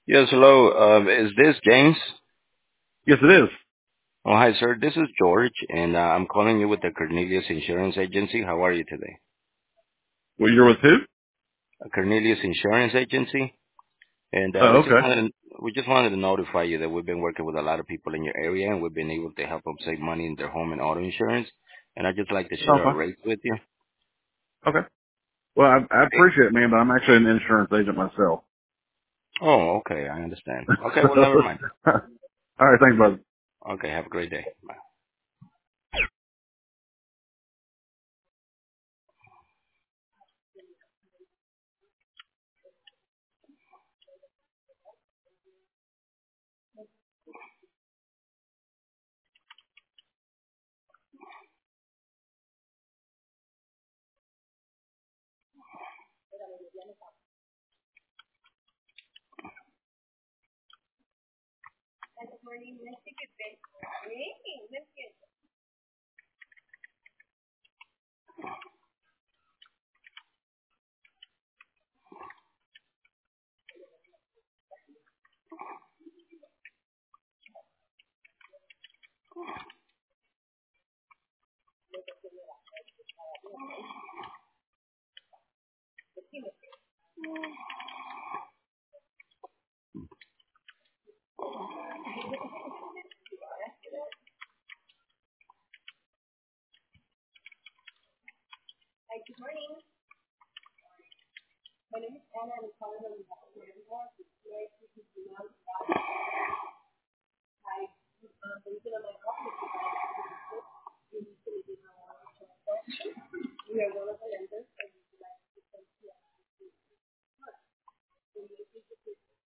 Yes, hello. Is this James? Yes, it is. Oh, hi, sir. This is George, and I'm calling you with the Cornelius Insurance Agency. How are you today? Well, you're with who? Cornelius Insurance Agency, and Oh, okay. we just wanted to notify you that we've been working with a lot of people in your area, and we've been able to help them save money in their home and auto insurance. And I'd just like to Oh, share our fine. rates with you. Okay. Well, I Okay. appreciate it, man, but I'm actually an insurance agent myself. Oh, okay. I understand. Okay, So, well, never mind. all right, thanks, bud. Okay, have a great day. Bye.